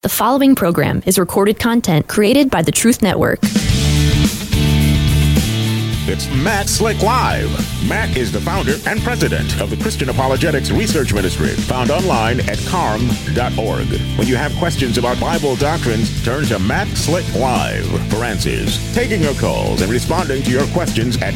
The following program is recorded content created by the Truth Network. It's Matt Slick Live. Matt is the founder and president of the Christian Apologetics Research Ministry, found online at carm.org. When you have questions about Bible doctrines, turn to Matt Slick Live for answers. Taking your calls and responding to your questions at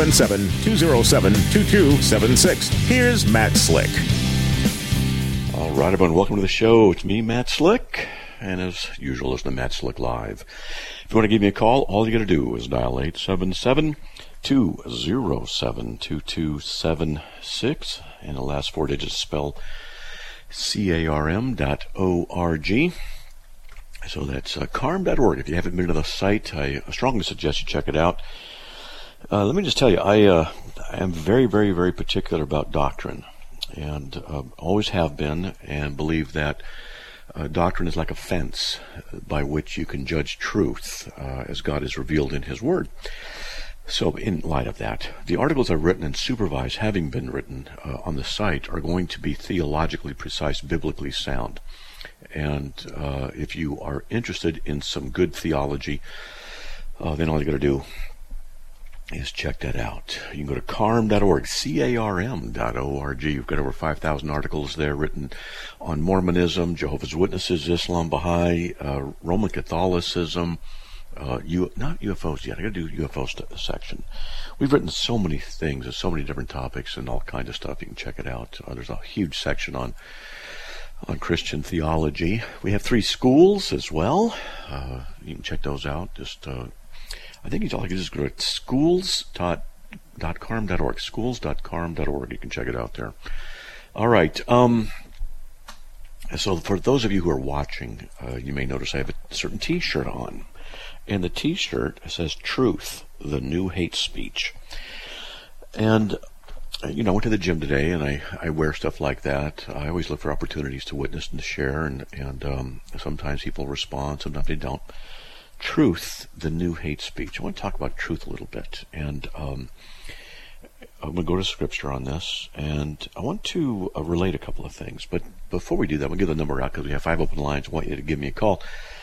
877-207-2276. Here's Matt Slick. All right, everyone, welcome to the show. It's me, Matt Slick, and as usual, listen to Matt Slick Live. If you want to give me a call, all you got to do is dial 877-207-2276, and the last four digits spell carm.org. So that's carm.org. If you haven't been to the site, I strongly suggest you check it out. Let me just tell you, I am very, very, very particular about doctrine, and always have been, and believe that doctrine is like a fence by which you can judge truth as God is revealed in His Word. So in light of that, the articles I've written and supervised, having been written on the site, are going to be theologically precise, biblically sound. And if you are interested in some good theology, then all you got to do is check that out. You can go to carm.org, carm.org. You've got over 5,000 articles there written on Mormonism, Jehovah's Witnesses, Islam, Baha'i, Roman Catholicism, not UFOs yet. I got to do UFO section. We've written so many things and so many different topics and all kinds of stuff. You can check it out. There's a huge section on Christian theology. We have 3 schools as well. You can check those out. Just I think all you can just go to schools.carm.org. Schools.carm.org. You can check it out there. All right. So for those of you who are watching, you may notice I have a certain T-shirt on. And the T-shirt says Truth, the New Hate Speech. And, I went to the gym today, and I wear stuff like that. I always look for opportunities to witness and to share, and sometimes people respond, sometimes they don't. Truth, the New Hate Speech. I want to talk about truth a little bit, and I'm going to go to Scripture on this, and I want to relate a couple of things. But before we do that, we'll give the number out because we have 5 open lines. I want you to give me a call,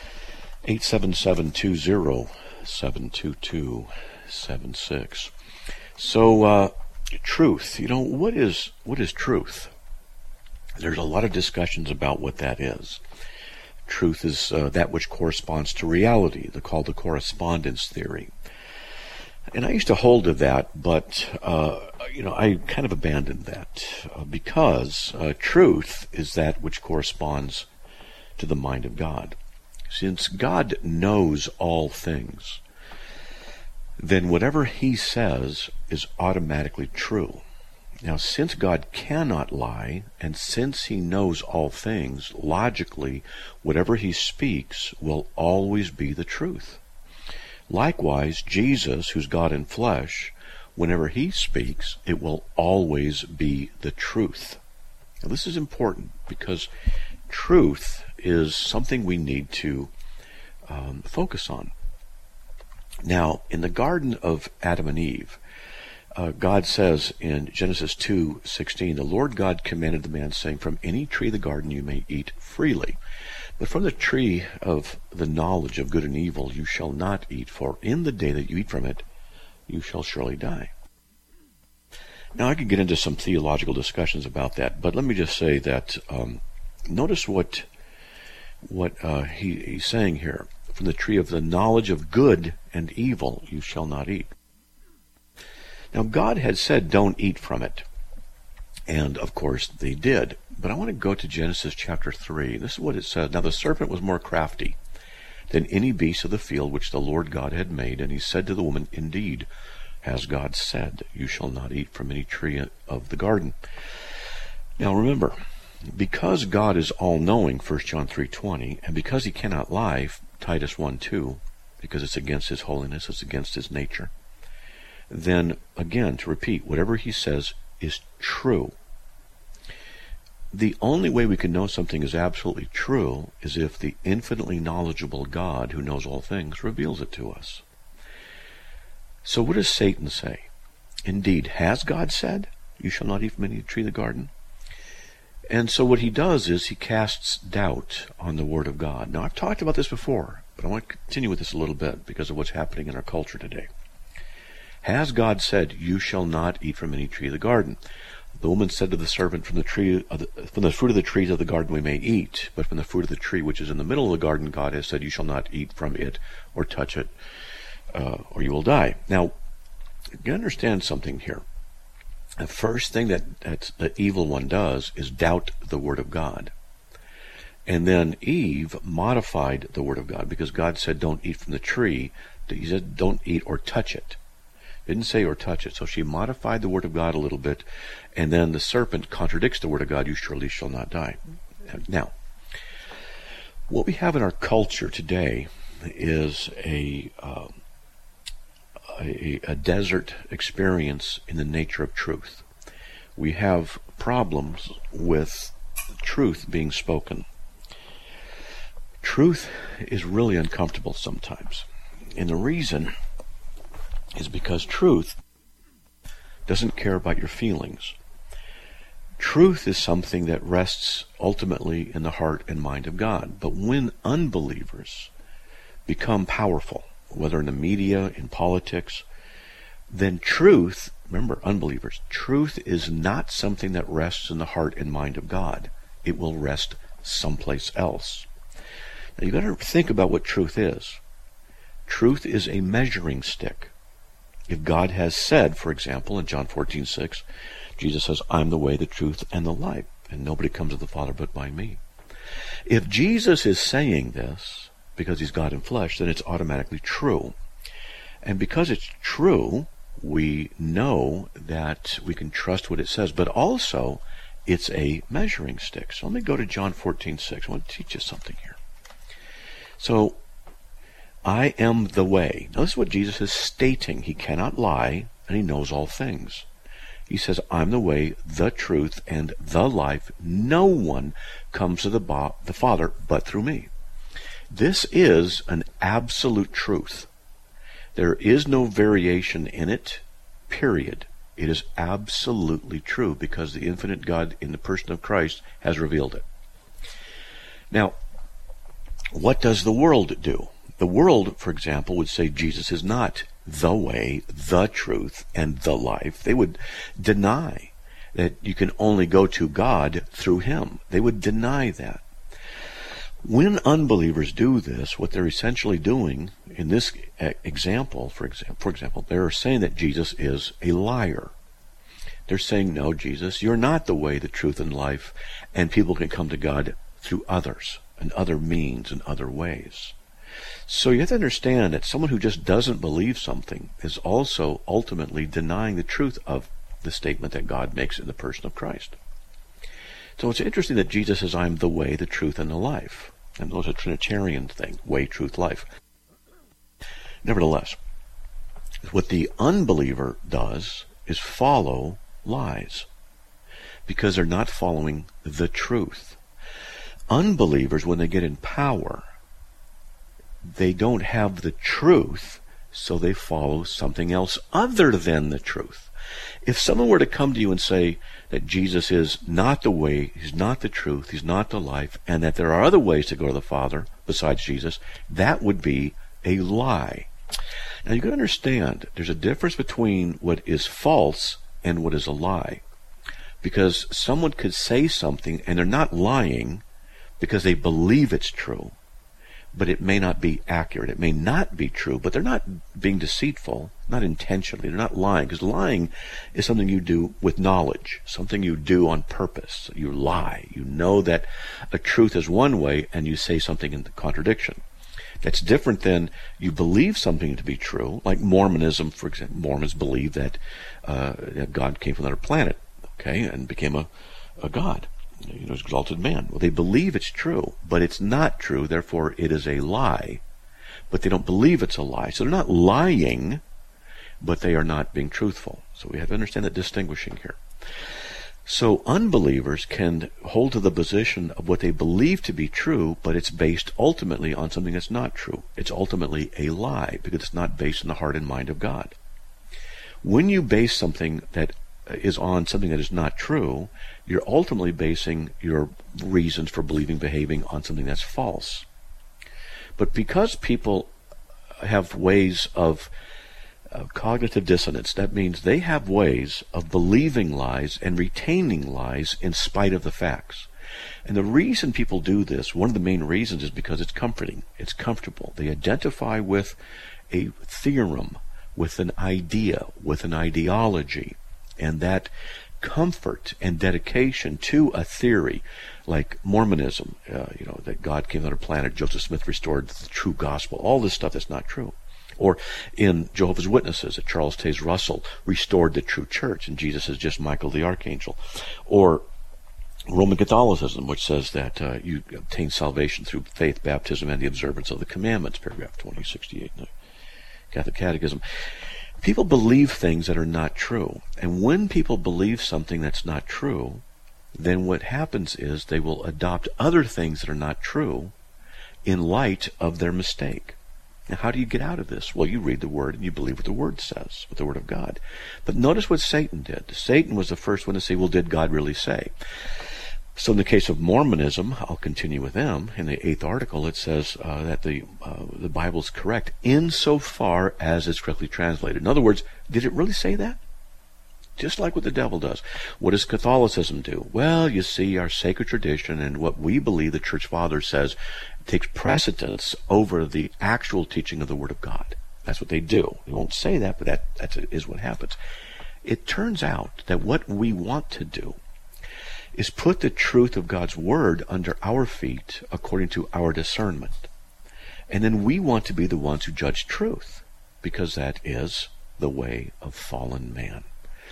877-207-2276. So, truth. What is truth? There's a lot of discussions about what that is. Truth is that which corresponds to reality. They're called the correspondence theory. And I used to hold to that, but, I kind of abandoned that because truth is that which corresponds to the mind of God. Since God knows all things, then whatever He says is automatically true. Now, since God cannot lie, and since He knows all things, logically, whatever He speaks will always be the truth. Likewise, Jesus, who's God in flesh, whenever He speaks, it will always be the truth. Now, this is important because truth is something we need to focus on. Now, in the Garden of Adam and Eve, God says in Genesis 2:16, the Lord God commanded the man, saying, from any tree of the garden you may eat freely, but from the tree of the knowledge of good and evil you shall not eat, for in the day that you eat from it you shall surely die. Now, I could get into some theological discussions about that, but let me just say that notice what he's saying here. From the tree of the knowledge of good and evil you shall not eat. Now, God had said, don't eat from it. And, of course, they did. But I want to go to Genesis chapter 3. This is what it says. Now, the serpent was more crafty than any beast of the field which the Lord God had made. And he said to the woman, indeed, has God said, you shall not eat from any tree of the garden. Now, remember, because God is all-knowing, 1 John 3:20, and because He cannot lie, Titus 1:2, because it's against His holiness, it's against His nature, then, again, to repeat, whatever He says is true. The only way we can know something is absolutely true is if the infinitely knowledgeable God, who knows all things, reveals it to us. So what does Satan say? Indeed, has God said, you shall not eat from any tree of the garden? And so what he does is he casts doubt on the Word of God. Now, I've talked about this before, but I want to continue with this a little bit because of what's happening in our culture today. Has God said, "You shall not eat from any tree of the garden"? The woman said to the serpent, from the fruit of the trees of the garden we may eat, but from the fruit of the tree which is in the middle of the garden, God has said, "You shall not eat from it or touch it, or you will die." Now, you understand something here. The first thing that the evil one does is doubt the Word of God. And then Eve modified the Word of God, because God said, "Don't eat from the tree." He said, "Don't eat or touch it." Didn't say or touch it. So she modified the Word of God a little bit, and then the serpent contradicts the Word of God, "You surely shall not die." Now, what we have in our culture today is a desert experience in the nature of truth. We have problems with truth being spoken. Truth is really uncomfortable sometimes. And the reason is because truth doesn't care about your feelings. Truth is something that rests ultimately in the heart and mind of God. But when unbelievers become powerful, whether in the media, in politics, then truth, remember, unbelievers, truth is not something that rests in the heart and mind of God. It will rest someplace else. Now you've got to think about what truth is. Truth is a measuring stick. If God has said, for example, in John 14:6, Jesus says, "I'm the way, the truth, and the life, and nobody comes to the Father but by me." If Jesus is saying this because he's God in flesh, then it's automatically true. And because it's true, we know that we can trust what it says, but also it's a measuring stick. So let me go to John 14:6. I want to teach you something here. So, I am the way. Now, this is what Jesus is stating. He cannot lie, and he knows all things. He says, "I'm the way, the truth, and the life. No one comes to the Father but through me." This is an absolute truth. There is no variation in it, period. It is absolutely true because the infinite God in the person of Christ has revealed it. Now, what does the world do? The world, for example, would say Jesus is not the way, the truth, and the life. They would deny that you can only go to God through him. They would deny that. When unbelievers do this, what they're essentially doing in this example, for example, they're saying that Jesus is a liar. They're saying, "No, Jesus, you're not the way, the truth, and life, and people can come to God through others and other means and other ways." So you have to understand that someone who just doesn't believe something is also ultimately denying the truth of the statement that God makes in the person of Christ. So it's interesting that Jesus says, "I'm the way, the truth, and the life." And those are a Trinitarian thing, way, truth, life. Nevertheless, what the unbeliever does is follow lies because they're not following the truth. Unbelievers, when they get in power, they don't have the truth, so they follow something else other than the truth. If someone were to come to you and say that Jesus is not the way, he's not the truth, he's not the life, and that there are other ways to go to the Father besides Jesus, that would be a lie. Now you've got to understand, there's a difference between what is false and what is a lie. Because someone could say something and they're not lying because they believe it's true, but it may not be accurate. It may not be true, but they're not being deceitful, not intentionally. They're not lying, because lying is something you do with knowledge, something you do on purpose. You lie. You know that a truth is one way, and you say something in contradiction. That's different than you believe something to be true, like Mormonism, for example. Mormons believe that God came from another planet, okay, and became a god. Exalted man. Well, they believe it's true, but it's not true, therefore it is a lie. But they don't believe it's a lie. So they're not lying, but they are not being truthful. So we have to understand that distinguishing here. So unbelievers can hold to the position of what they believe to be true, but it's based ultimately on something that's not true. It's ultimately a lie, because it's not based in the heart and mind of God. When you base something that is on something that is not true, you're ultimately basing your reasons for believing, behaving on something that's false. But because people have ways of cognitive dissonance, that means they have ways of believing lies and retaining lies in spite of the facts. And the reason people do this, one of the main reasons, is because it's comforting. It's comfortable. They identify with a theorem, with an idea, with an ideology. And that comfort and dedication to a theory, like Mormonism, that God came on a planet, Joseph Smith restored the true gospel, all this stuff that's not true. Or in Jehovah's Witnesses, that Charles Taze Russell restored the true church, and Jesus is just Michael the Archangel. Or Roman Catholicism, which says that you obtain salvation through faith, baptism, and the observance of the commandments, paragraph 2068 in the Catholic Catechism. People believe things that are not true. And when people believe something that's not true, then what happens is they will adopt other things that are not true in light of their mistake. Now, how do you get out of this? Well, you read the Word and you believe what the Word says, what the Word of God. But notice what Satan did. Satan was the first one to say, well, did God really say? So in the case of Mormonism, I'll continue with them. In the 8th article, it says that the Bible is correct insofar as it's correctly translated. In other words, did it really say that? Just like what the devil does. What does Catholicism do? Well, you see, our sacred tradition and what we believe the Church Father says takes precedence over the actual teaching of the Word of God. That's what they do. They won't say that, but that is what happens. It turns out that what we want to do is put the truth of God's Word under our feet according to our discernment. And then we want to be the ones who judge truth, because that is the way of fallen man.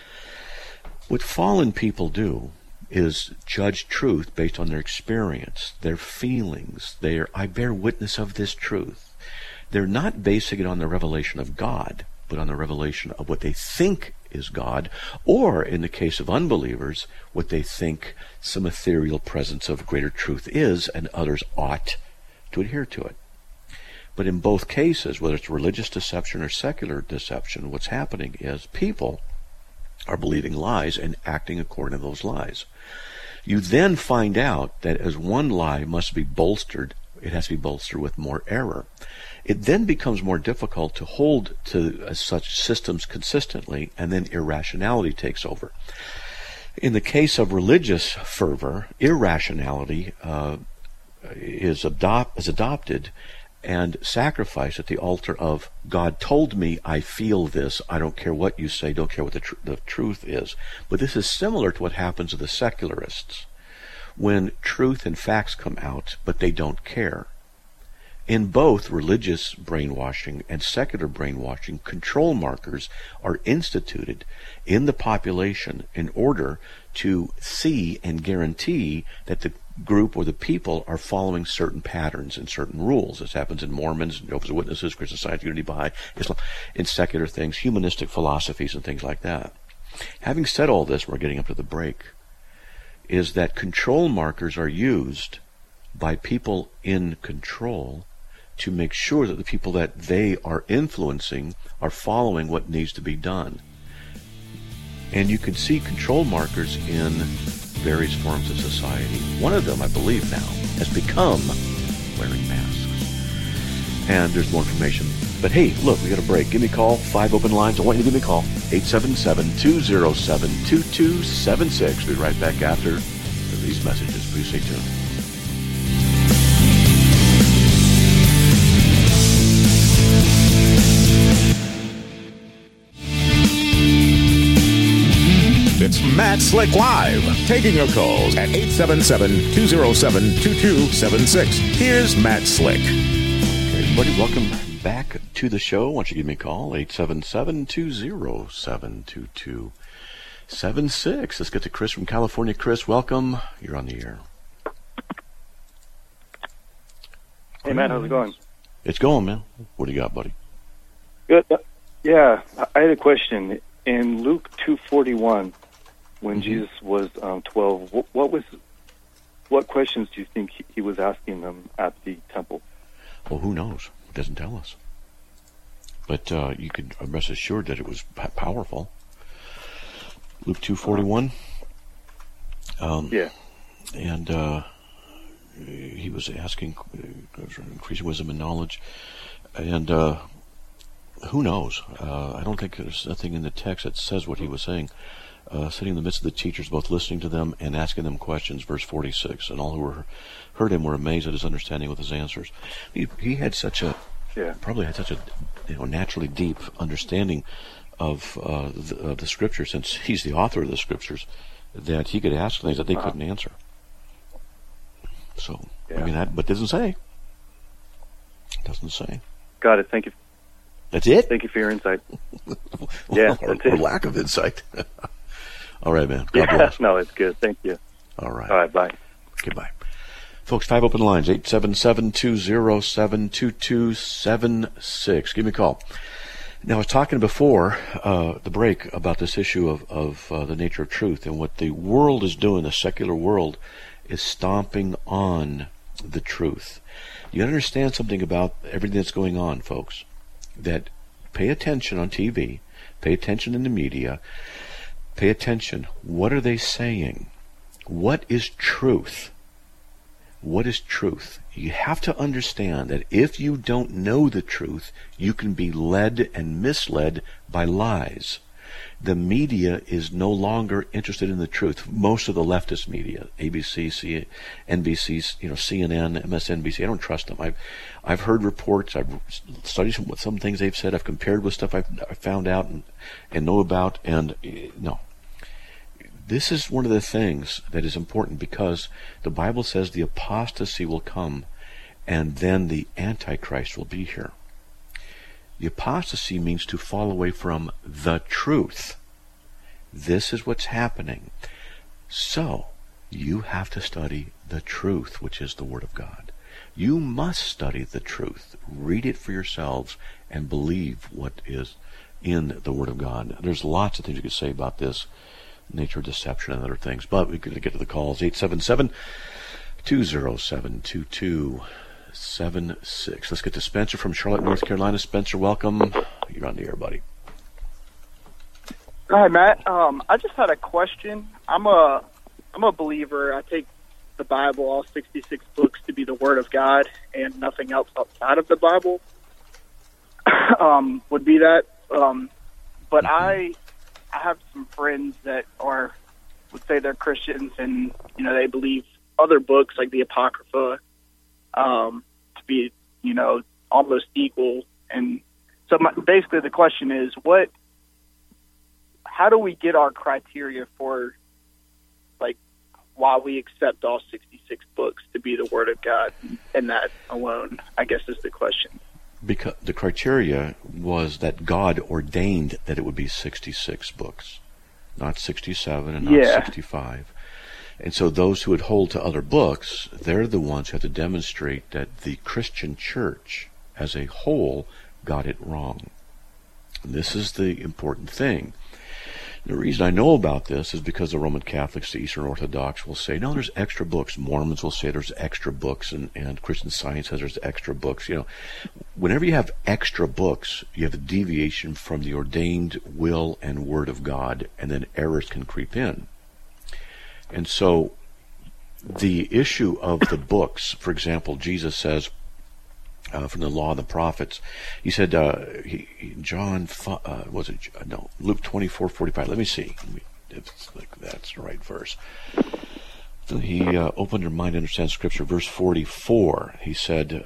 What fallen people do is judge truth based on their experience, their feelings, I bear witness of this truth. They're not basing it on the revelation of God, but on the revelation of what they think is God, or in the case of unbelievers, what they think some ethereal presence of greater truth is, and others ought to adhere to it. But in both cases, whether it's religious deception or secular deception, what's happening is people are believing lies and acting according to those lies. You then find out that as one lie must be bolstered, it has to be bolstered with more error. It then becomes more difficult to hold to such systems consistently, and then irrationality takes over. In the case of religious fervor, irrationality is adopted and sacrificed at the altar of God told me, I feel this, I don't care what you say, don't care what the truth is. But this is similar to what happens to the secularists when truth and facts come out, but they don't care. In both religious brainwashing and secular brainwashing, control markers are instituted in the population in order to see and guarantee that the group or the people are following certain patterns and certain rules. This happens in Mormons, Jehovah's Witnesses, Christian Science, Unity, Baha'i, Islam, in secular things, humanistic philosophies and things like that. Having said all this, we're getting up to the break, is that control markers are used by people in control to make sure that the people that they are influencing are following what needs to be done. And you can see control markers in various forms of society. One of them, I believe now, has become wearing masks. And there's more information. But hey, look, we got a break. Give me a call. 5 open lines. I want you to give me a call. 877-207-2276. We'll be right back after these messages. Please stay tuned. It's Matt Slick Live, taking your calls at 877-207-2276. Here's Matt Slick. Okay, everybody, welcome back to the show. Why don't you give me a call, 877-207-2276. Let's get to Chris from California. Chris, welcome. You're on the air. Hey, Matt, how's it going? It's going, man. What do you got, buddy? Good. Yeah, I had a question. In Luke 2:41, when Jesus was 12, what questions do you think he was asking them at the temple? Well, who knows? It doesn't tell us. But you could rest assured that it was powerful. Luke 2:41. Yeah. And he was asking, increasing wisdom and knowledge. And who knows? I don't think there's nothing in the text that says what he was saying. Sitting in the midst of the teachers, both listening to them and asking them questions, verse 46. And all who heard him were amazed at his understanding with his answers. He had such a, probably had such a naturally deep understanding of the Scriptures, since he's the author of the Scriptures, that he could ask things that they couldn't answer. So, I mean, but it doesn't say. It doesn't say. Got it. Thank you. That's it? Thank you for your insight. Or lack of insight. All right, man. God bless. No, it's good. Thank you. All right. All right, bye. Goodbye. Folks, 5 open lines, 877-207-2276. Give me a call. Now, I was talking before the break about this issue of the nature of truth, and what the world is doing, the secular world, is stomping on the truth. You understand something about everything that's going on, folks, that pay attention on TV, pay attention in the media, pay attention. What are they saying? What is truth? What is truth? You have to understand that if you don't know the truth, you can be led and misled by lies. The media is no longer interested in the truth. Most of the leftist media, ABC, NBC, CNN, MSNBC, I don't trust them. I've heard reports. I've studied some things they've said. I've compared with stuff I've found out and know about. And no, this is one of the things that is important, because the Bible says the apostasy will come, and then the Antichrist will be here. The apostasy means to fall away from the truth. This is what's happening. So, you have to study the truth, which is the Word of God. You must study the truth. Read it for yourselves and believe what is in the Word of God. There's lots of things you could say about this, nature of deception and other things, but we could get to the calls. 877-207-2276. Let's get to Spencer from Charlotte, North Carolina. Spencer, welcome. You're on the air, buddy. Hi, Matt. I just had a question. I'm a believer. I take the Bible, all 66 books, to be the Word of God, and nothing else outside of the Bible would be that. But I have some friends that would say they're Christians, and they believe other books like the Apocrypha to be almost equal. And so basically the question is, how do we get our criteria for why we accept all 66 books to be the Word of God, and that alone, I guess, is the question. Because the criteria was that God ordained that it would be 66 books, not 67 and not 65. And so those who would hold to other books, they're the ones who have to demonstrate that the Christian church as a whole got it wrong. And this is the important thing. The reason I know about this is because the Roman Catholics, the Eastern Orthodox, will say, no, there's extra books. Mormons will say there's extra books, and Christian Science says there's extra books. Whenever you have extra books, you have a deviation from the ordained will and Word of God, and then errors can creep in. And so the issue of the books, for example, Jesus says, from the law and the prophets, he said, Luke 24:45. Let me see if that's the right verse. So he opened your mind to understand Scripture. Verse 44, he said,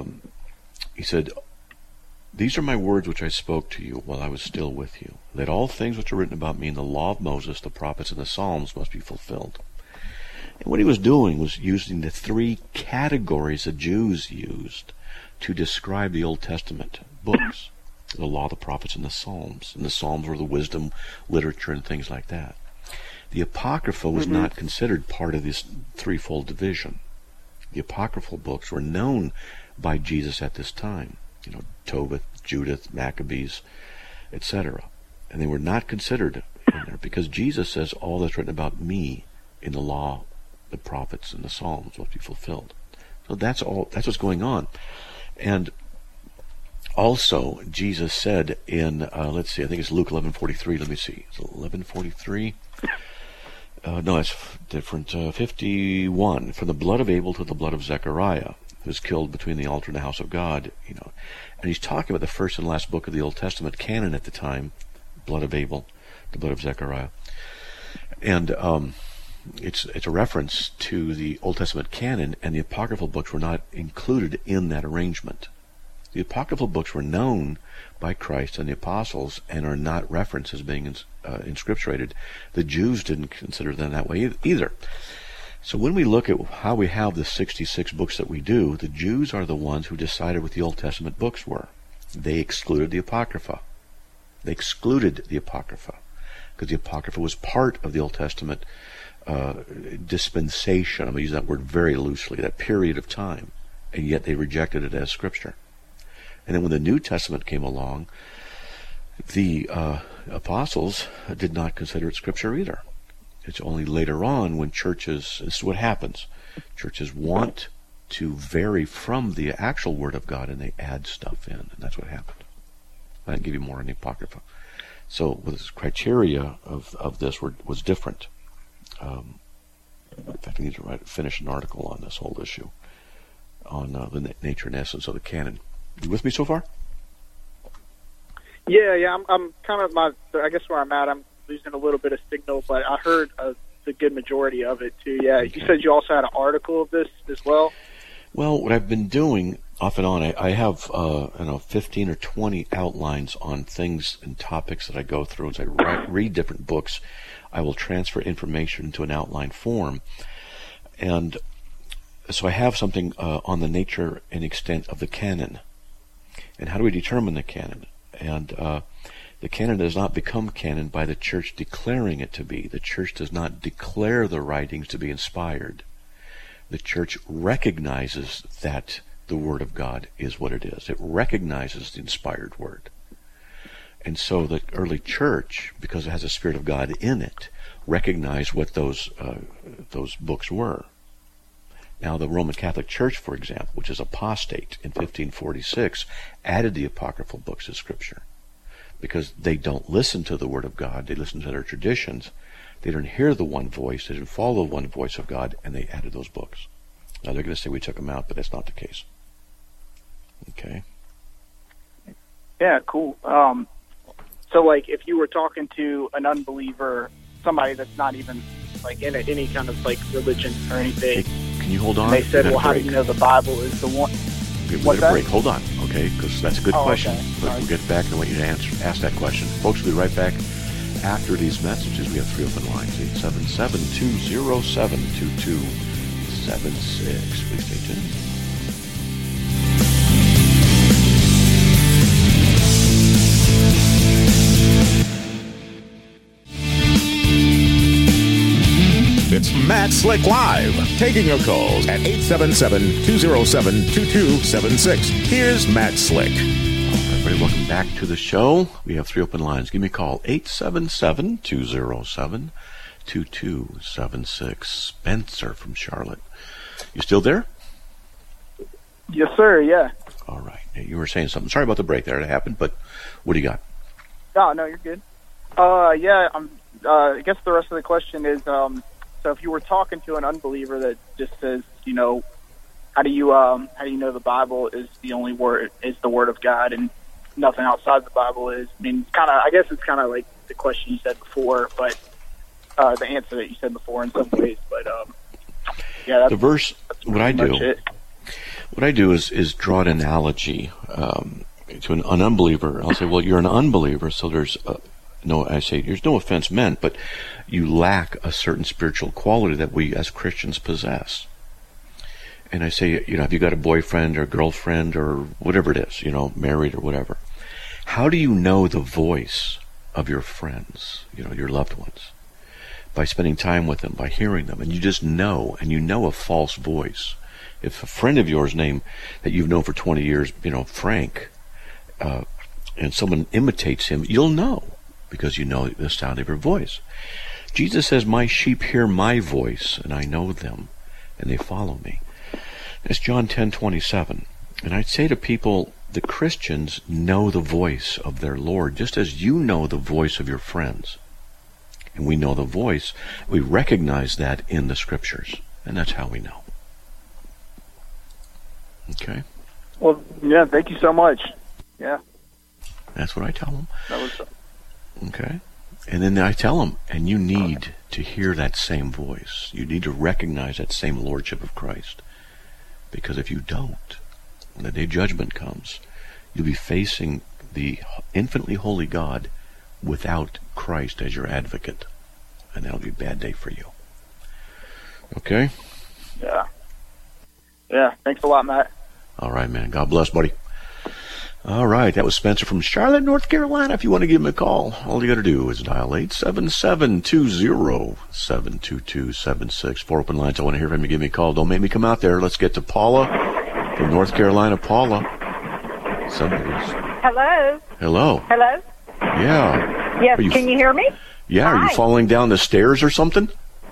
these are my words which I spoke to you while I was still with you, that all things which are written about me in the law of Moses, the prophets, and the Psalms must be fulfilled. And what he was doing was using the three categories the Jews used to describe the Old Testament books: the law, the prophets, and the Psalms. And the Psalms were the wisdom literature and things like that. The Apocrypha was not considered part of this threefold division. The Apocryphal books were known by Jesus at this time. Tobit, Judith, Maccabees, etc. And they were not considered in there because Jesus says all that's written about me in the law, the prophets, and the Psalms must be fulfilled. So that's what's going on. And Also, Jesus said in, let's see, I think it's Luke 11:43. Let me see. It's 11:43. No, it's different. 51. From the blood of Abel to the blood of Zechariah, who was killed between the altar and the house of God. And he's talking about the first and last book of the Old Testament canon at the time, blood of Abel, the blood of Zechariah. And it's a reference to the Old Testament canon, and the apocryphal books were not included in that arrangement. The apocryphal books were known by Christ and the apostles and are not referenced as being inscripturated. The Jews didn't consider them that way either. So when we look at how we have the 66 books that we do, the Jews are the ones who decided what the Old Testament books were. They excluded the Apocrypha. Because the Apocrypha was part of the Old Testament dispensation. I'm going to use that word very loosely, that period of time. And yet they rejected it as Scripture. And then when the New Testament came along, the apostles did not consider it Scripture either. It's only later on when churches, this is what happens, churches want to vary from the actual Word of God and they add stuff in, and that's what happened. I can give you more on the Apocrypha. So the criteria of this was different. In fact, I need to finish an article on this whole issue, on the nature and essence of the canon. You with me so far? Yeah. I'm kind of I guess where I'm at, I'm losing a little bit of signal, but I heard the good majority of it too. Yeah. Okay. You said you also had an article of this as well? Well, what I've been doing off and on, I have 15 or 20 outlines on things and topics that I go through. As I read different books, I will transfer information into an outline form. And so I have something on the nature and extent of the canon. And how do we determine the canon? And the canon does not become canon by the church declaring it to be. The church does not declare the writings to be inspired. The church recognizes that the Word of God is what it is. It recognizes the inspired Word. And so the early church, because it has the Spirit of God in it, recognized what those books were. Now, the Roman Catholic Church, for example, which is apostate in 1546, added the apocryphal books as Scripture because they don't listen to the Word of God. They listen to their traditions. They didn't hear the one voice. They didn't follow the one voice of God, and they added those books. Now, they're going to say we took them out, but that's not the case. Okay? Yeah, cool. So, like, if you were talking to an unbeliever, somebody that's not even, like, in any kind of, like, religion or anything... Hey, can you hold on? And they said, well, how do you know the Bible is the one? What's that? Break. Hold on, okay? Because that's a good question. Okay. But we'll get back and I want you to ask that question. Folks, we'll be right back after these messages. We have 3 open lines, 877-207-2276. Please stay tuned. It's Matt Slick Live, taking your calls at 877-207-2276. Here's Matt Slick. All right, everybody, welcome back to the show. We have 3 open lines. Give me a call, 877-207-2276. Spencer from Charlotte. You still there? Yes, sir, yeah. All right. You were saying something. Sorry about the break there. It happened, but what do you got? No, you're good. I guess the rest of the question is... So if you were talking to an unbeliever that just says, how do you know the Bible is the only word, is the Word of God, and nothing outside the Bible is? I mean, I guess it's kind of like the question you said before, but the answer that you said before in some ways. But yeah, that's, the verse. What I do is draw an analogy to an unbeliever. I'll say, well, you're an unbeliever, so there's there's no offense meant, but you lack a certain spiritual quality that we as Christians possess. And I say, have you got a boyfriend or girlfriend or whatever it is, married or whatever? How do you know the voice of your friends, your loved ones? By spending time with them, by hearing them. And you just know, and you know a false voice. If a friend of yours name that you've known for 20 years, Frank, and someone imitates him, you'll know. Because you know the sound of your voice. Jesus says, my sheep hear my voice, and I know them, and they follow me. That's John 10:27. And I'd say to people the Christians know the voice of their Lord, just as you know the voice of your friends. And we know the voice. We recognize that in the Scriptures. And that's how we know. Okay? Well, yeah, thank you so much. Yeah. That's what I tell them. That was... Okay? And then I tell them, and you need to hear that same voice. You need to recognize that same Lordship of Christ. Because if you don't, when the day of judgment comes, you'll be facing the infinitely holy God without Christ as your advocate. And that'll be a bad day for you. Okay? Yeah. Yeah, thanks a lot, Matt. All right, man. God bless, buddy. All right, that was Spencer from Charlotte, North Carolina. If you want to give him a call, all you got to do is dial 877-207-2276. 4 open lines. I want to hear from you. Give me a call. Don't make me come out there. Let's get to Paula from North Carolina. Paula. Hello. Hello. Hello. Yeah. Yes. Can you hear me? Yeah. Hi. Are you falling down the stairs or something?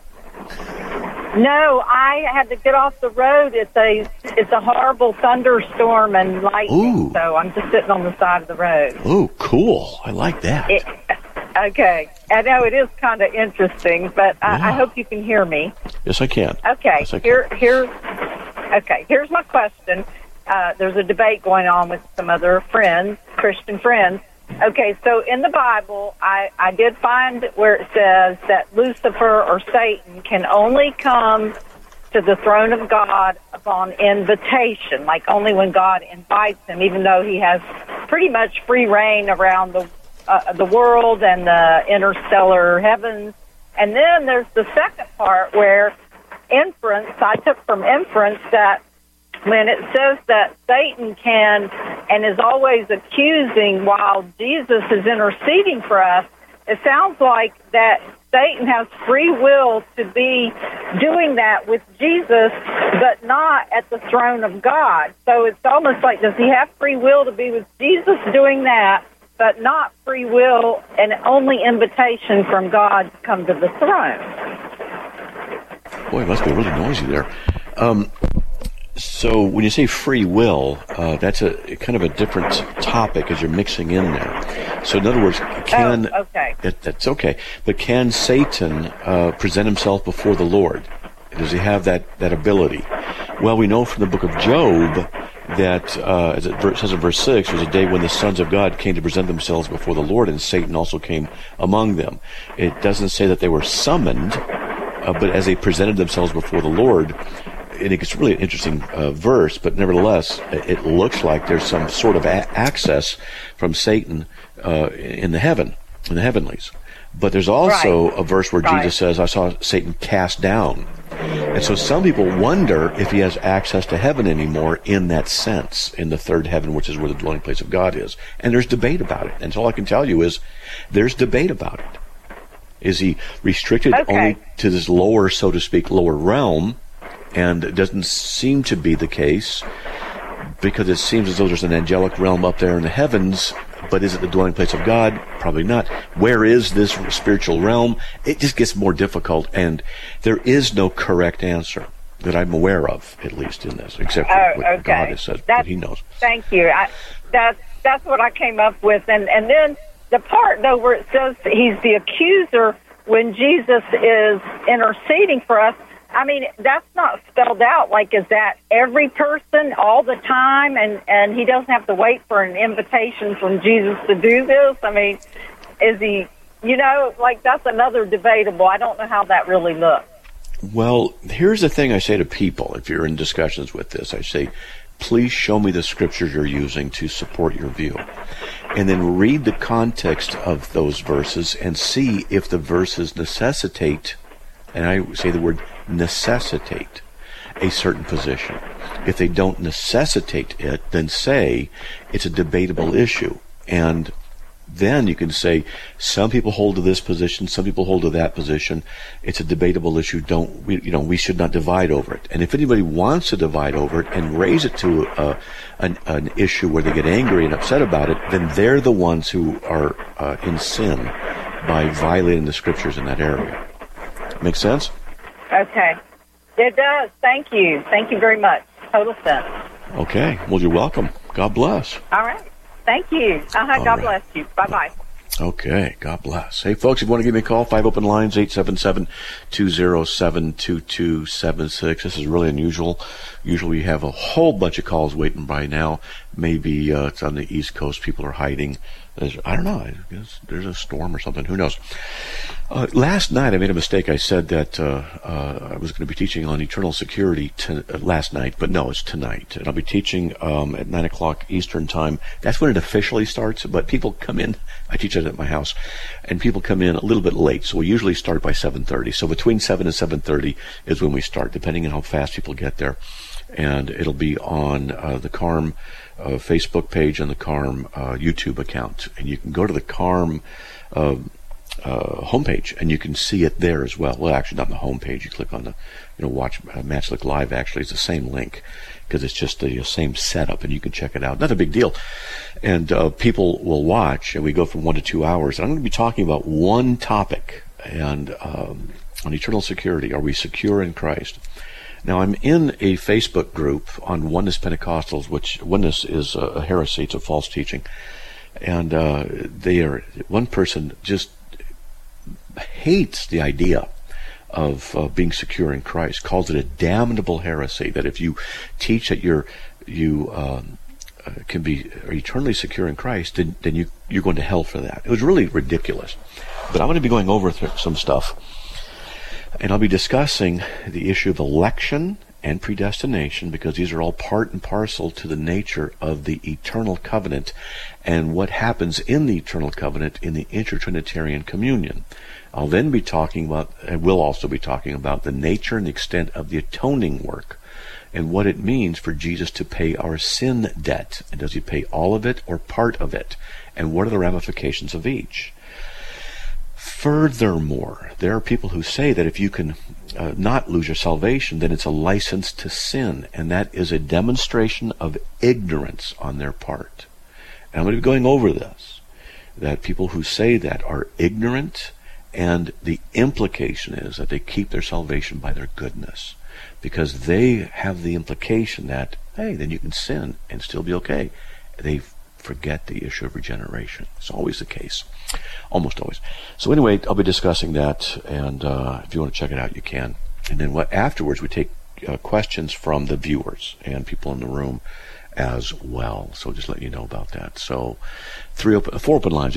No, I had to get off the road. It's a horrible thunderstorm and lightning, so I'm just sitting on the side of the road. Oh, cool. I like that. Okay. I know it is kind of interesting, but I hope you can hear me. Yes, I can. Okay. Yes, I can. Here's my question. There's a debate going on with some other friends, Christian friends. Okay, so in the Bible, I did find where it says that Lucifer or Satan can only come to the throne of God upon invitation, like only when God invites him, even though he has pretty much free reign around the world and the interstellar heavens. And then there's the second part where inference, I took from inference that when it says that Satan can and is always accusing while Jesus is interceding for us, it sounds like that Satan has free will to be doing that with Jesus, but not at the throne of God. So it's almost like, does he have free will to be with Jesus doing that, but not free will and only invitation from God to come to the throne? Boy, it must be really noisy there. So when you say free will, that's a kind of a different topic as you're mixing in there. So in other words, that's okay. But can Satan present himself before the Lord? Does he have that ability? Well, we know from the book of Job that, as it says in verse 6, was a day when the sons of God came to present themselves before the Lord, and Satan also came among them. It doesn't say that they were summoned, but as they presented themselves before the Lord. And it's really an interesting verse, but nevertheless, it looks like there's some sort of access from Satan in the heavenlies. But there's also a verse where Jesus says, I saw Satan cast down. And so some people wonder if he has access to heaven anymore in that sense, in the third heaven, which is where the dwelling place of God is. And there's debate about it. And so all I can tell you is there's debate about it. Is he restricted only to this lower, so to speak, lower realm? And it doesn't seem to be the case, because it seems as though there's an angelic realm up there in the heavens, but is it the dwelling place of God? Probably not. Where is this spiritual realm? It just gets more difficult, and there is no correct answer that I'm aware of, at least in this, except for what God has said, what he knows. Thank you. That's what I came up with. And then the part, though, where it says he's the accuser when Jesus is interceding for us, I mean, that's not spelled out. Like, is that every person all the time, and he doesn't have to wait for an invitation from Jesus to do this? I mean, is he, like, that's another debatable. I don't know how that really looks. Well, here's the thing I say to people, if you're in discussions with this, I say, please show me the scriptures you're using to support your view. And then read the context of those verses and see if the verses necessitate, and I say the word necessitate, a certain position. If they don't necessitate it, then say it's a debatable issue. And then you can say some people hold to this position, some people hold to that position. It's a debatable issue. We should not divide over it. And if anybody wants to divide over it and raise it to an issue where they get angry and upset about it, then they're the ones who are in sin by violating the scriptures in that area. Make sense? Okay. It does. Thank you. Thank you very much. Total sense. Okay. Well, you're welcome. God bless. All right. Thank you. God right. bless you. Bye-bye. Okay, God bless. Hey, folks, if you want to give me a call, 5 open lines, 877-207-2276. This is really unusual. Usually we have a whole bunch of calls waiting by now. Maybe it's on the East Coast. People are hiding. I don't know. I guess there's a storm or something. Who knows? Last night I made a mistake. I said that I was going to be teaching on eternal security last night, but no, it's tonight. And I'll be teaching at 9 o'clock Eastern time. That's when it officially starts, but people come in. I teach it at my house, and people come in a little bit late, so we usually start by 7:30. So between 7 and 7:30 is when we start, depending on how fast people get there. And it'll be on the CARM Facebook page and the CARM YouTube account. And you can go to the CARM homepage, and you can see it there as well. Well, actually, not on the homepage. You click on the, watch Matt Slick Live. Actually, it's the same link because it's just the same setup, and you can check it out. Not a big deal. And people will watch, and we go from 1 to 2 hours. And I'm going to be talking about one topic, and on eternal security. Are we secure in Christ? Now, I'm in a Facebook group on Oneness Pentecostals, which oneness is a heresy. It's a false teaching. And one person just hates the idea of being secure in Christ, calls it a damnable heresy, that if you teach that you can be eternally secure in Christ, then you're going to hell for that. It was really ridiculous. But I'm going to be going over some stuff. And I'll be discussing the issue of election and predestination, because these are all part and parcel to the nature of the eternal covenant and what happens in the eternal covenant in the intertrinitarian communion. I'll then be talking about, and will also be talking about, the nature and the extent of the atoning work and what it means for Jesus to pay our sin debt. And does he pay all of it or part of it? And what are the ramifications of each? Furthermore, there are people who say that if you can not lose your salvation, then it's a license to sin, and that is a demonstration of ignorance on their part. And I'm going to be going over this, that people who say that are ignorant, and the implication is that they keep their salvation by their goodness, because they have the implication that, hey, then you can sin and still be okay. They forget the issue of regeneration. It's always the case. Almost always. So anyway, I'll be discussing that, and if you want to check it out, you can. And then afterwards, we take questions from the viewers and people in the room as well. So just let you know about that. So 4 open lines,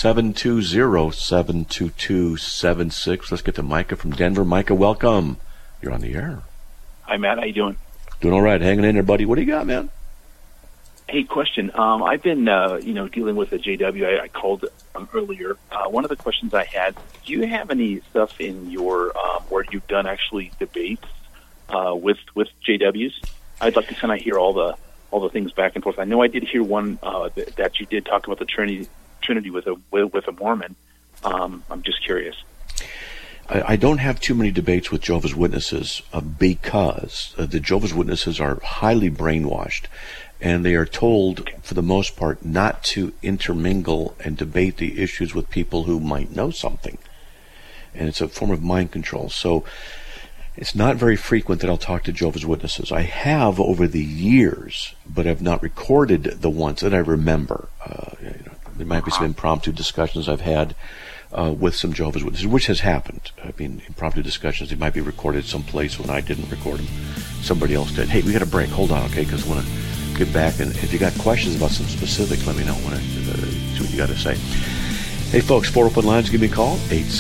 877-207-2276. Let's get to Micah from Denver. Micah, welcome. You're on the air. Hi, Matt. How you doing? Doing all right. Hanging in there, buddy. What do you got, man? Hey, question. I've been, dealing with the JW. I called earlier. One of the questions I had: do you have any stuff in your where you've done actually debates with JWs? I'd like to kind of hear all the things back and forth. I know I did hear one that you did talk about the Trinity with a Mormon. I'm just curious. I don't have too many debates with Jehovah's Witnesses because the Jehovah's Witnesses are highly brainwashed. And they are told, for the most part, not to intermingle and debate the issues with people who might know something. And it's a form of mind control. So it's not very frequent that I'll talk to Jehovah's Witnesses. I have over the years, but I've not recorded the ones that I remember. There might be some impromptu discussions I've had with some Jehovah's Witnesses, which has happened. I mean, impromptu discussions, they might be recorded someplace when I didn't record them. Somebody else did. Hey, we got a break. Hold on, okay? Because I want to get back, and if you got questions about some specifics, let me know. I want to see what you got to say. Hey folks, 4 open lines, give me a call,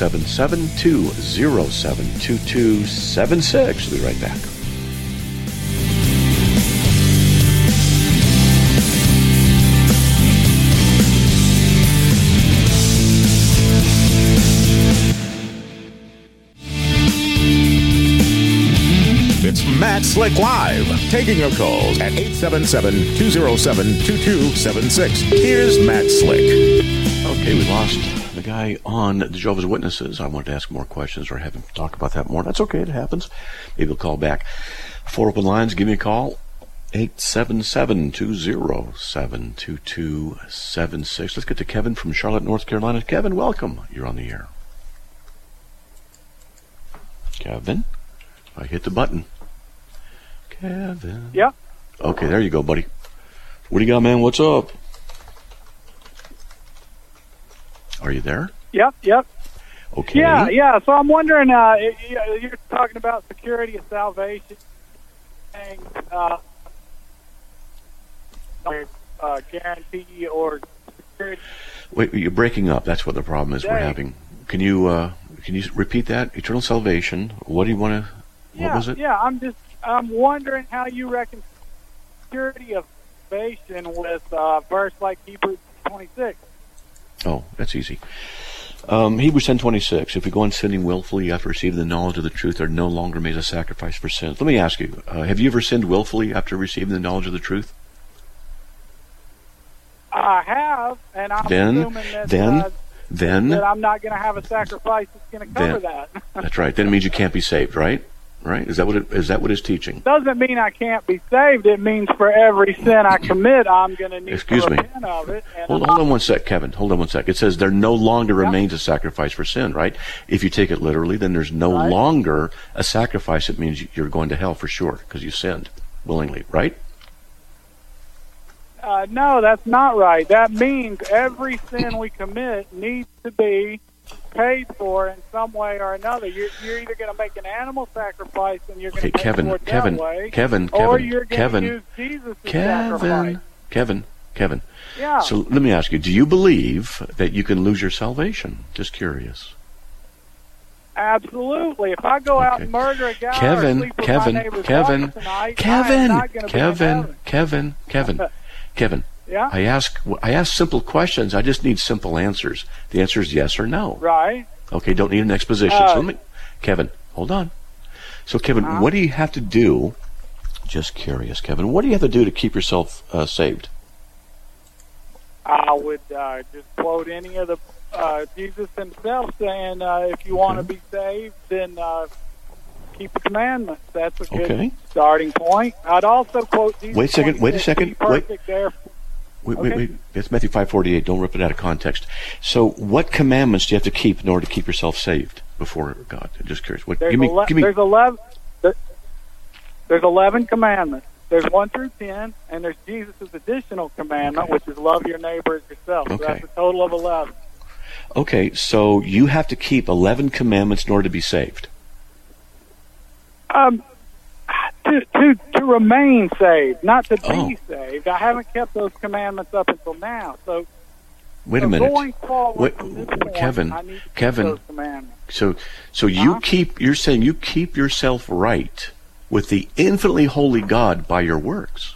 877-207-2276. We'll be right back. It's Matt Slick Live, taking your calls at 877-207-2276. Here's Matt Slick. Okay, we lost the guy on the Jehovah's Witnesses. I wanted to ask more questions or have him talk about that more. That's okay, it happens. Maybe he'll call back. 4 open lines, give me a call, 877-207-2276. Let's get to Kevin from Charlotte, North Carolina. Kevin, welcome. You're on the air. Kevin, I hit the button. Kevin. Yeah. Okay, there you go, buddy. What do you got, man? What's up? Are you there? Yep. Okay. Yeah. So I'm wondering, you're talking about security of salvation, saying guarantee or security. Wait, you're breaking up. That's what the problem is we're having. Can you repeat that? Eternal salvation. What do you want to? What was it? Yeah. I'm wondering how you reckon security of salvation with verse like Hebrews 26. Oh, that's easy. Hebrews 10:26. If we go on sinning willfully after receiving the knowledge of the truth, there no longer remains a sacrifice for sins. Let me ask you: have you ever sinned willfully after receiving the knowledge of the truth? I have, and I'm assuming that I'm not going to have a sacrifice that's going to cover that. That's right. Then it means you can't be saved, right? Right? Is that what it's teaching? Doesn't mean I can't be saved. It means for every sin I commit, I'm going to need to repent of it. Hold on one sec, Kevin. Hold on one sec. It says there no longer remains a sacrifice for sin, right? If you take it literally, then there's no longer a sacrifice. It means you're going to hell for sure because you sinned willingly, right? No, that's not right. That means every sin we commit needs to be paid for in some way or another. You're either going to make an animal sacrifice and you're going to pay for it that way, or you're going to use Jesus' sacrifice. Kevin. Yeah. So let me ask you, do you believe that you can lose your salvation? Just curious. Absolutely. If I go out and murder a guy or sleep with my neighbor's wife tonight, I am not going to be in heaven. Kevin, yeah? I ask simple questions. I just need simple answers. The answer is yes or no. Right. Okay, don't need an exposition. So Kevin, hold on. So, Kevin, what do you have to do? Just curious, Kevin. What do you have to do to keep yourself saved? I would just quote any of the Jesus himself saying, if you want to be saved, then keep the commandments. That's a good starting point. I'd also quote Jesus. Wait a second. Wait. Okay. It's Matthew 5:48. Don't rip it out of context. So, what commandments do you have to keep in order to keep yourself saved before God? I'm just curious. Give me. There's 11 commandments. There's 1 through 10, and there's Jesus' additional commandment, which is love your neighbor as yourself. So that's a total of 11. Okay, so you have to keep 11 commandments in order to be saved. To remain saved, not to be saved. I haven't kept those commandments up until now. So wait a minute. Going forward from this point, Kevin. I need to keep those commandments. So you're saying you keep yourself right with the infinitely holy God by your works.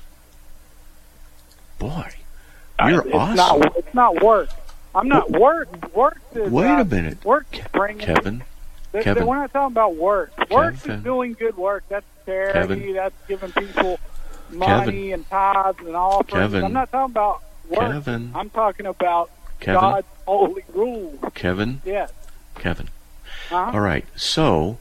Boy, you're awesome. It's not work. I'm not work. Work is wait a minute. Work is bringing Kevin. We're not talking about work. Work is doing good work. That's charity. That's giving people money and tithes and offerings. I'm not talking about work. I'm talking about God's holy rules. Kevin? Yes. Kevin. All right. So,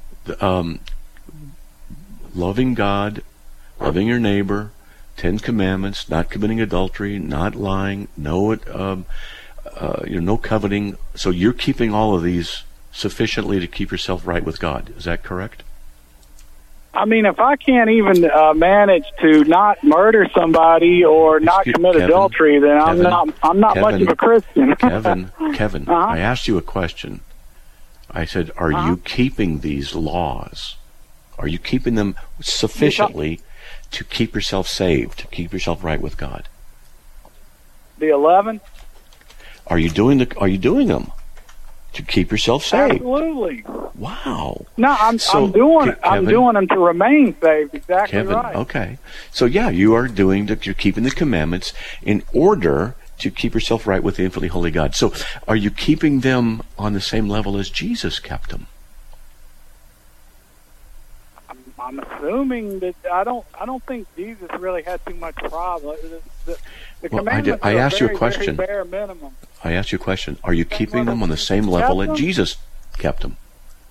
loving God, loving your neighbor, 10 commandments, not committing adultery, not lying, no coveting. So you're keeping all of these sufficiently to keep yourself right with God. Is that correct? I mean, if I can't even manage to not murder somebody or not commit adultery, then I'm not much of a Christian. Kevin, I asked you a question. I said, are you keeping these laws? Are you keeping them sufficiently to keep yourself saved, to keep yourself right with God? The 11? Are you doing them to keep yourself saved? Absolutely. Wow. No, I'm doing them to remain saved. Exactly Kevin, right. Okay. So you're keeping the commandments in order to keep yourself right with the infinitely holy God. So are you keeping them on the same level as Jesus kept them? I'm assuming that I don't think Jesus really had too much problem. The commandments I asked you a question. Very bare minimum. I asked you a question. Are you keeping them on the same level that Jesus kept them?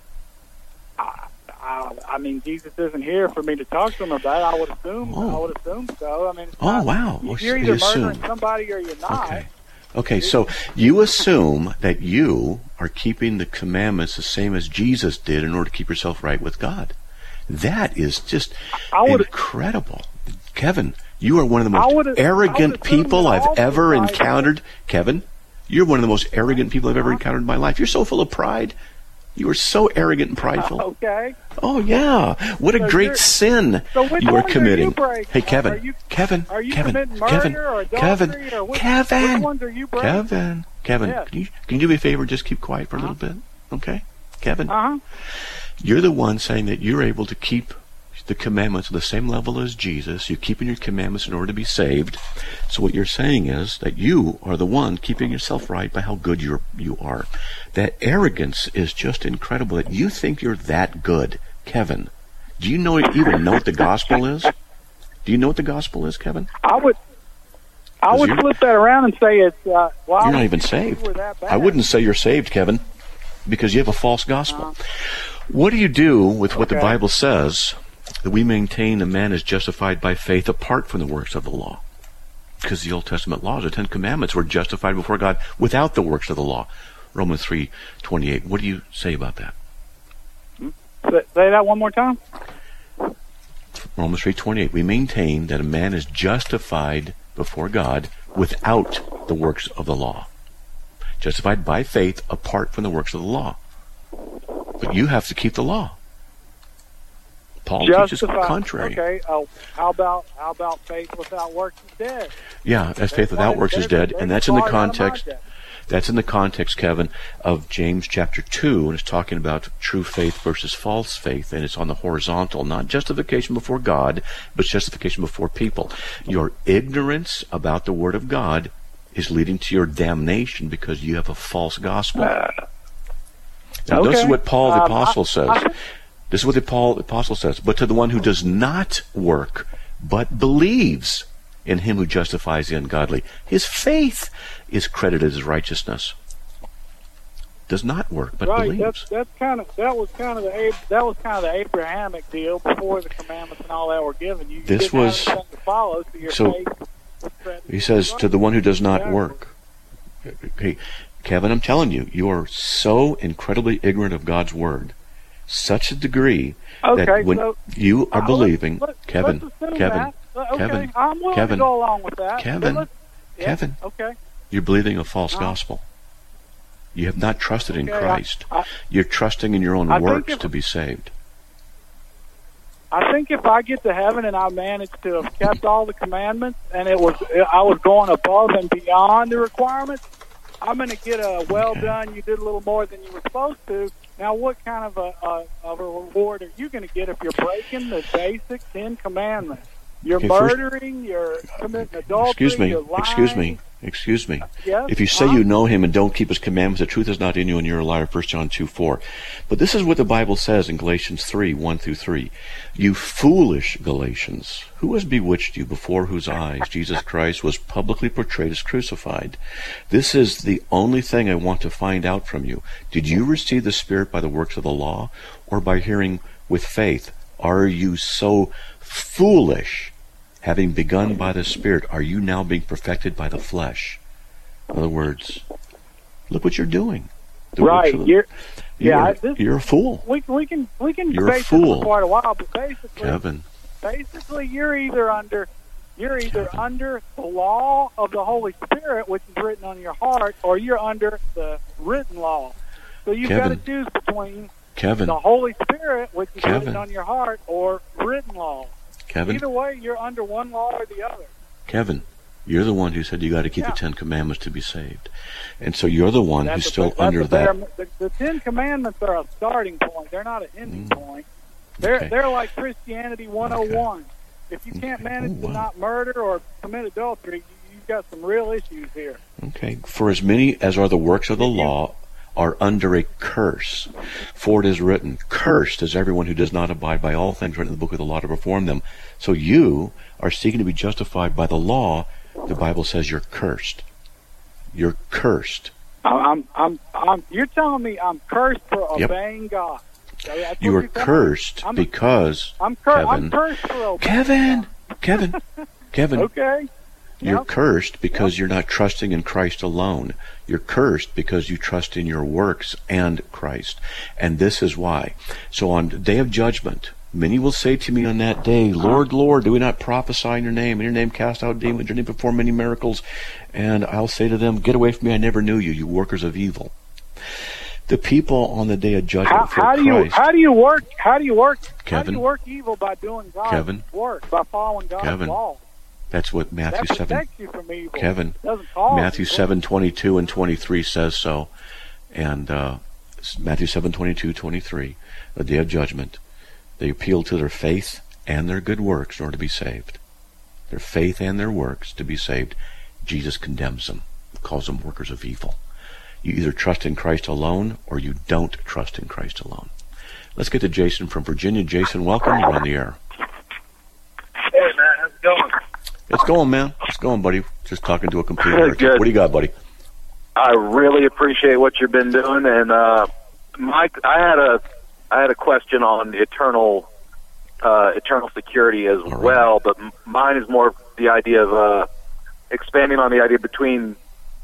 I mean, Jesus isn't here for me to talk to him about. I would assume so. I mean, wow. You're either murdering somebody or you're not. Okay. So you assume that you are keeping the commandments the same as Jesus did in order to keep yourself right with God. That is just incredible. Kevin, You are one of the most arrogant people I've ever encountered. Kevin, you're one of the most arrogant people I've ever encountered in my life. You're so full of pride. You are so arrogant and prideful. Okay. Oh, yeah. What a great sin you are committing. Hey, Kevin. Kevin. Are you Kevin. committing murder or adultery? Or which ones are you breaking? Kevin. Yes. Can you do me a favor and just keep quiet for a little bit? Okay? Kevin. You're the one saying that you're able to keep the commandments at the same level as Jesus. You're keeping your commandments in order to be saved. So what you're saying is that you are the one keeping yourself right by how good you are. That arrogance is just incredible, that you think you're that good. Kevin, do you even know what the gospel is? Do you know what the gospel is, Kevin? I would flip that around and say it's you're not even saved. I wouldn't say you're saved, Kevin, because you have a false gospel. What do you do with what the Bible says, that we maintain a man is justified by faith apart from the works of the law? Because the Old Testament laws, the Ten Commandments, were justified before God without the works of the law. Romans 3:28. What do you say about that? Say that one more time. Romans 3:28. We maintain that a man is justified before God without the works of the law. Justified by faith apart from the works of the law. But you have to keep the law. Paul teaches contrary. Okay. How about faith without works is dead? Yeah, as faith without works is dead, and that's in the context. That's in the context, Kevin, of James chapter 2, and it's talking about true faith versus false faith, and it's on the horizontal, not justification before God, but justification before people. Your ignorance about the Word of God is leading to your damnation because you have a false gospel. Now, this is what Paul the Apostle says. This is what Paul the Apostle says. But to the one who does not work, but believes in him who justifies the ungodly, his faith is credited as righteousness. Does not work, but believes. That was kind of the Abrahamic deal before the commandments and all that were given. You didn't have anything to follow, so your faith. He says to the one who does not work. Hey, Kevin, I'm telling you, you are so incredibly ignorant of God's word, such a degree that when you are believing, Kevin, I'm willing to go along with that. Kevin, you're believing a false gospel. You have not trusted in Christ. You're trusting in your own works to be saved. I think if I get to heaven and I manage to have kept all the commandments and I was going above and beyond the requirements, I'm going to get a well done. You did a little more than you were supposed to. Now, what kind of a reward are you going to get if you're breaking the basic 10 Commandments? You're murdering, you're committing adultery, you're lying. Excuse me. Yes? If you say you know him and don't keep his commandments, the truth is not in you and you're a liar, 1 John 2:4. But this is what the Bible says in Galatians 3:1-3. You foolish Galatians, who has bewitched you, before whose eyes Jesus Christ was publicly portrayed as crucified? This is the only thing I want to find out from you. Did you receive the Spirit by the works of the law, or by hearing with faith? Are you so foolish? Having begun by the Spirit, are you now being perfected by the flesh? In other words, look what you're doing. Right. You're a fool. We can You're debate a fool. this for quite a while, but Kevin. basically you're either under the law of the Holy Spirit, which is written on your heart, or you're under the written law. So you've got to choose between the Holy Spirit, which is written on your heart, or written law. Kevin, either way, you're under one law or the other. Kevin, you're the one who said you got to keep the 10 Commandments to be saved. And so you're the one who's still under that. The 10 Commandments are a starting point. They're not an ending point. They're like Christianity 101. Okay. If you can't manage to not murder or commit adultery, you've got some real issues here. Okay. For as many as are the works of the law are under a curse. For it is written, cursed is everyone who does not abide by all things written in the book of the law to perform them. So you are seeking to be justified by the law. The Bible says you're cursed. You're cursed. You're telling me I'm cursed for obeying God. You are cursed because I'm cursed for obeying God. Kevin. Okay. You're cursed because you're not trusting in Christ alone. You're cursed because you trust in your works and Christ. And this is why. So on the day of judgment, Many will say to me on that day, Lord, Lord, do we not prophesy in your name? In your name cast out demons, in your name perform many miracles. And I'll say to them, get away from me, I never knew you, you workers of evil. The people on the day of judgment how do you work evil by doing God's work, by following God's law? That's what Matthew that protects you from evil. Kevin, Matthew 7:22 and 23 says so. And Matthew 7:22, 23, the day of judgment, they appeal to their faith and their good works in order to be saved. Their faith and their works to be saved. Jesus condemns them, calls them workers of evil. You either trust in Christ alone or you don't trust in Christ alone. Let's get to Jason from Virginia. Jason, welcome. You're on the air. Hey, man. How's it going? It's going, man. It's going, buddy. Just talking to a computer. Good. What do you got, buddy? I really appreciate what you've been doing. And, Mike, I had a question on eternal security as well, but mine is more the idea of expanding on the idea between,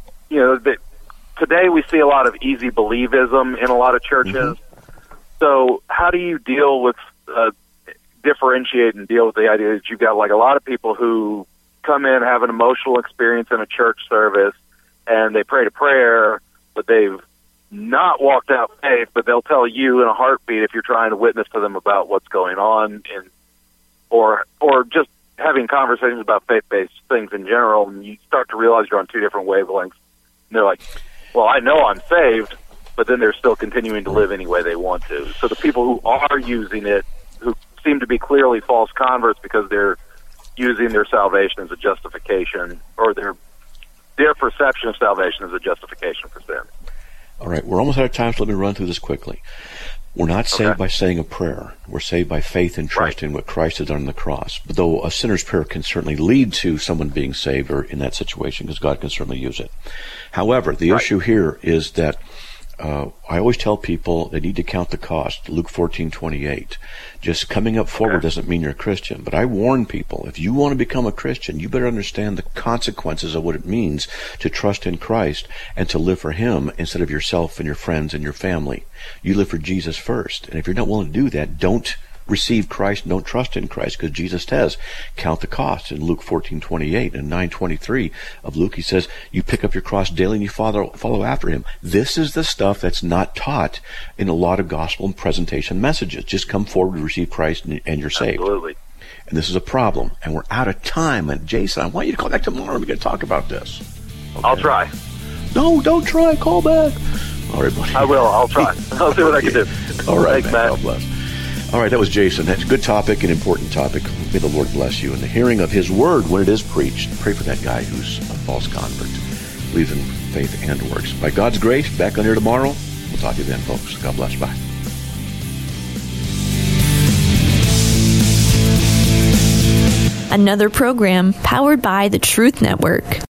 today we see a lot of easy believism in a lot of churches. Mm-hmm. So how do you deal with differentiate and deal with the idea that you've got like a lot of people who come in, have an emotional experience in a church service, and they prayed a prayer, but they've not walked out faith, but they'll tell you in a heartbeat if you're trying to witness to them about what's going on, or just having conversations about faith-based things in general, and you start to realize you're on two different wavelengths. And they're like, well, I know I'm saved, but then they're still continuing to live any way they want to. So the people who are using it, who seem to be clearly false converts because they're using their salvation as a justification, or their perception of salvation as a justification for sin. All right, we're almost out of time, so let me run through this quickly. We're not saved by saying a prayer. We're saved by faith and trust in what Christ has done on the cross. But though a sinner's prayer can certainly lead to someone being saved or in that situation, because God can certainly use it. However, the issue here is that I always tell people they need to count the cost. Luke 14:28. Just coming up forward doesn't mean you're a Christian. But I warn people, if you want to become a Christian, you better understand the consequences of what it means to trust in Christ and to live for Him instead of yourself and your friends and your family. You live for Jesus first. And if you're not willing to do that, don't receive Christ and don't trust in Christ, because Jesus says, count the cost in Luke 14:28 and 9:23 of Luke. He says, you pick up your cross daily and you follow after Him. This is the stuff that's not taught in a lot of gospel and presentation messages. Just come forward to receive Christ and you're saved. Absolutely. And this is a problem. And we're out of time. And Jason, I want you to call back tomorrow. We're going to talk about this. Okay? I'll try. No, don't try. Call back. All right, buddy. I will. I'll try. I'll see what I can do. All right, thanks, man. God bless. All right, that was Jason. That's a good topic, an important topic. May the Lord bless you in the hearing of His word when it is preached. Pray for that guy who's a false convert. Believes in faith and works. By God's grace, back on here tomorrow. We'll talk to you then, folks. God bless. Bye. Another program powered by the Truth Network.